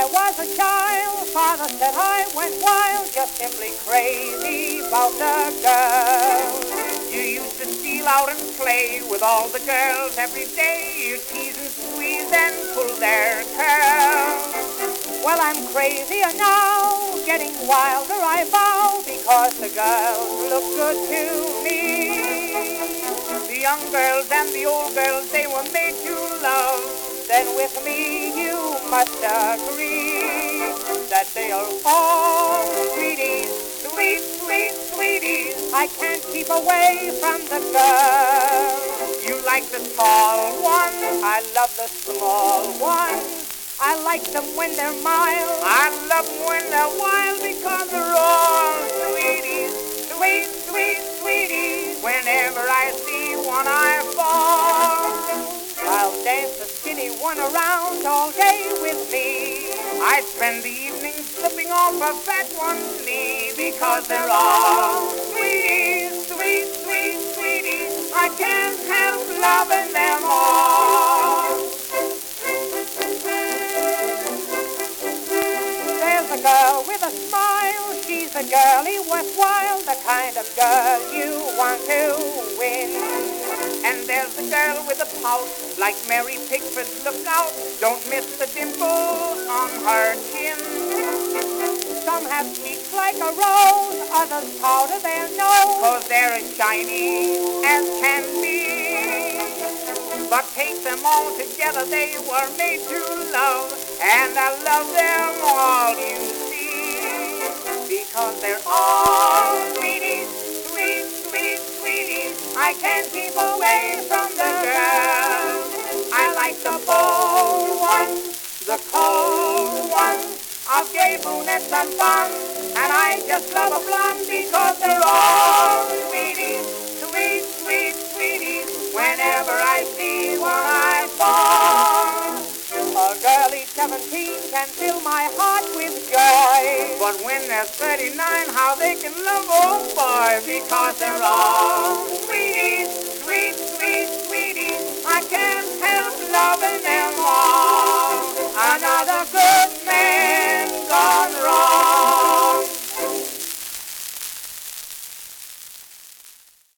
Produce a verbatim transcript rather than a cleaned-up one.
I was a child, father said I went wild, just simply crazy about the girl. You used to steal out and play with all the girls every day. You tease and squeeze and pull their curls. Well, I'm crazier now, getting wilder, I vow, because the girls look good to me. The young girls and the old girls, they were made to love. Then with me you must agree that they are all sweeties, sweet, sweet, sweeties. I can't keep away from the girl. You like the tall one, I love the small one. I like them when they're mild, I love them when they're wild, because they're all sweeties, sweet, sweet, sweeties. Whenever I see one I fall. I'll dance the skinny one around all day with me. I spend the evening slipping off a fat one's knee, because they're all sweeties, sweet, sweet, sweeties. I can't help loving them all. There's a girl with a smile, she's a girlie worthwhile, the kind of girl you want to win. And there's the girl with a pout, like Mary Pickford's Look Out. Don't miss the dimples on her chin. Some have cheeks like a rose, others powder their nose, 'cause they're as shiny as can be. But take them all together, they were made to love, and I love them all, you see, because they're all sweeties, sweet, sweet, sweeties. I can't keep away from the girl. I like the bold ones, the cold ones, of gay brunettes and blondes, and I just love a blonde because they're all sweeties, sweet, sweet, sweeties. Whenever I see one I fall. A girlie seventeen can fill my heart with joy, but when they're thirty-nine, how they can love, oh boy, because they're all sweeties,